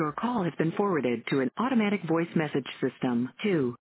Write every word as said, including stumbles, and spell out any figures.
Your call has been forwarded to an automatic voice message system. two